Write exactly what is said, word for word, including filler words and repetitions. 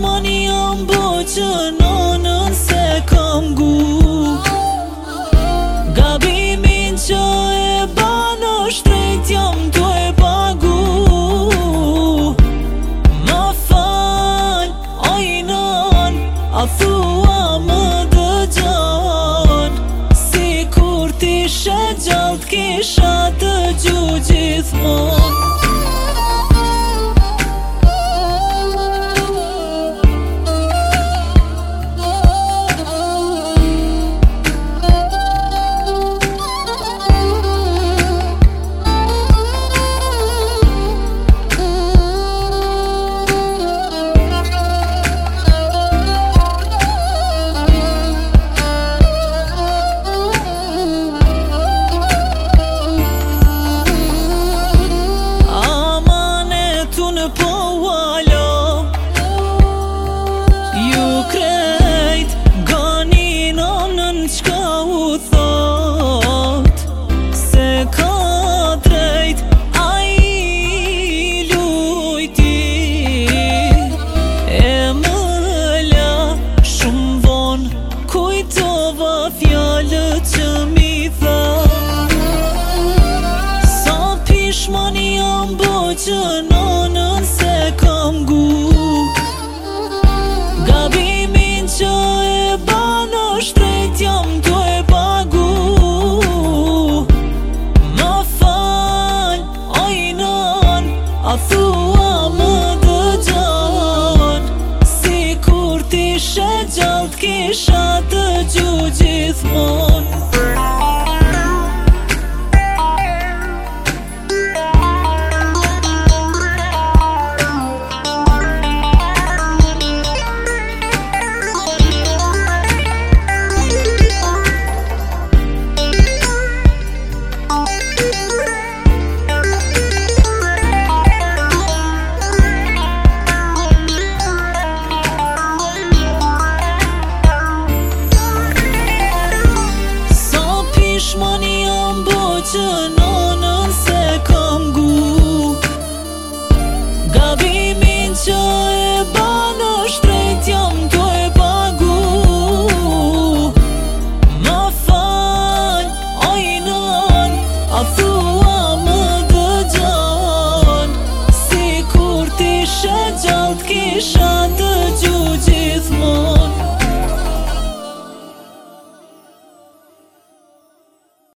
pishmani jam bo që nonën se kam gu. Gabimin që e ban është drejt jam tu e pagu. Ma fal, oj nën, a thua më dëgjon. Si kur t'ishe gjallë t'kisha dëgju gjithmon. Pishmani jam bo që nonën se kam gu. Gabimin që e ban është drejt jam tu e pagu. Ma fal, oj nën, a thua më dëgjon. Si kur t'ishe gjallë t'kisha